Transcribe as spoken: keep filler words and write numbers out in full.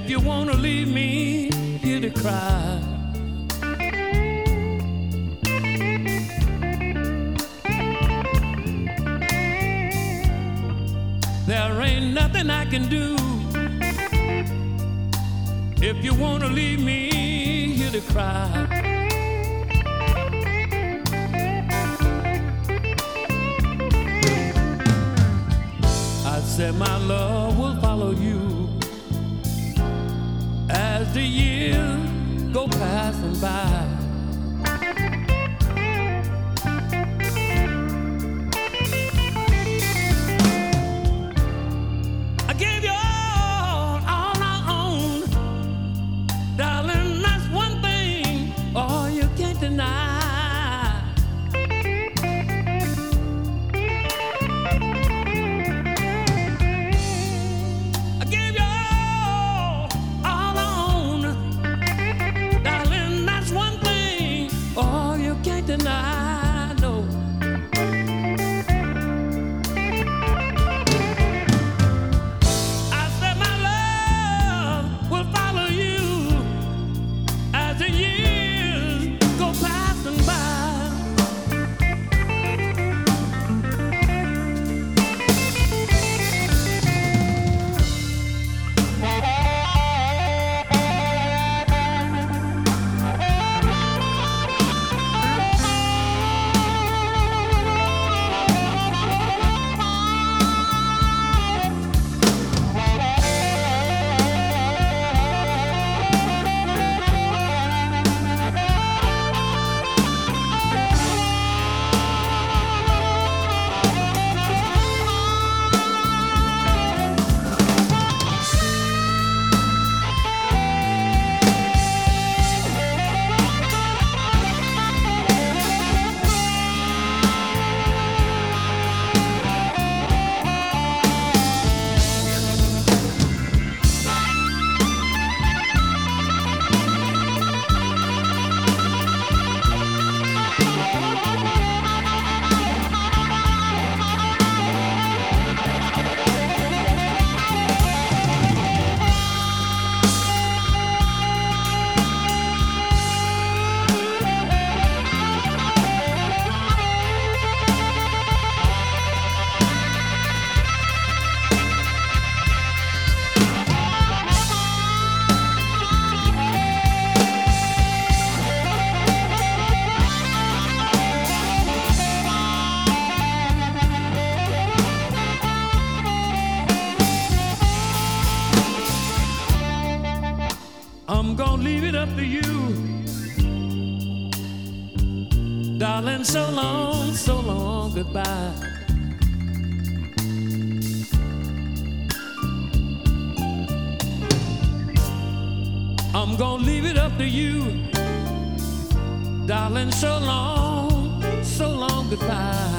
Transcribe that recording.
If you wanna leave me here to cry, there ain't nothing I can do. If you wanna leave me here to cry, I said my love will follow you as the years go passing by. I gave you all, all I own, darling, that's one thing, oh, you can't deny. I gave you all, all I own, darling, that's one thing, oh, you can't deny, no. I said my love will follow you as the years go passing by. I'm gonna leave it up to you, darling, so long, so long, goodbye. I'm gonna leave it up to you, darling, so long, so long, goodbye.